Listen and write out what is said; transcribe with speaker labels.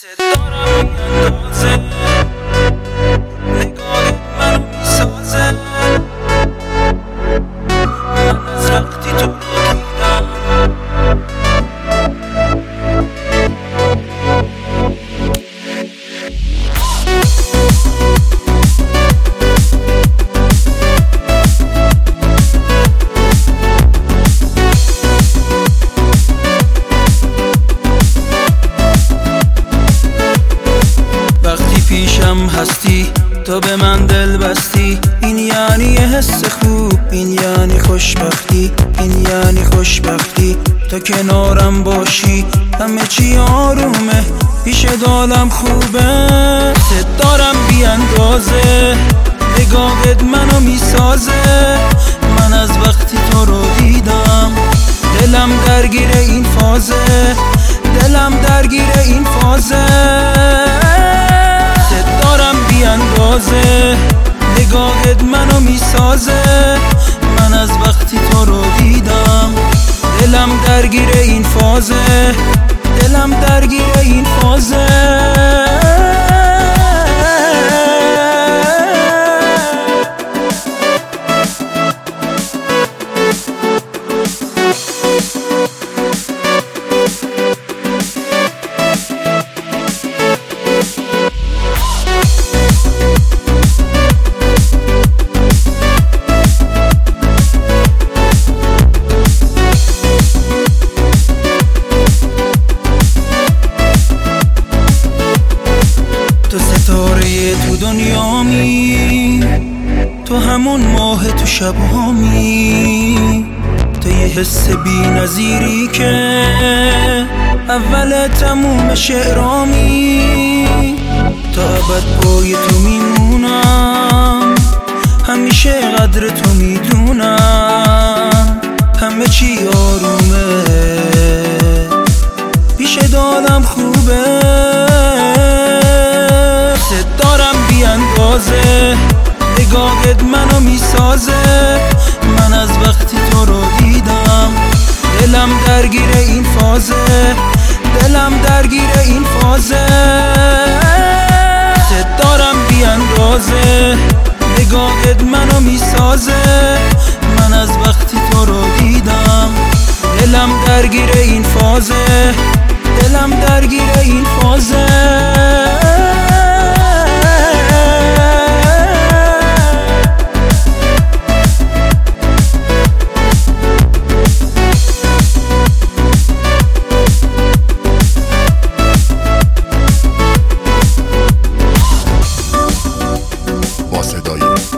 Speaker 1: دارم میاندازه نگاه منو میسازه من از وقتی تو رو دیدم پیشم هستی تو به من دل بستی، این یعنی یه حس خوب، این یعنی خوشبختی، این یعنی خوشبختی. تا کنارم باشی همه چی آرومه، پیش دالم خوبه. ست دارم بی اندازه نگاهت منو میسازه من از وقتی تو رو دیدم دلم درگیر این فازه، دلم درگیر این فازه. نگاهت منو میسازه من از وقتی تو رو دیدم دلم درگیر این فازه، دلم درگیر این فازه. تو ستاره تو دنیامی، تو همون ماه تو شبهامی، تو یه حس بی نظیری که اول تموم شعرامی. تا ابد پای تو میمونم، همیشه قدر تو میدونم، همه چی آرومه پیش دالم خوبه. نگاهت منو میسازه من از وقتی تو رو دیدم دلم درگیر این فازه، دلم درگیر این فازه. ست دارم بی اندازه نگاهت منو میسازه من از وقتی تو رو دیدم دلم درگیر این فازه، دلم درگیر این فازه.
Speaker 2: با صدای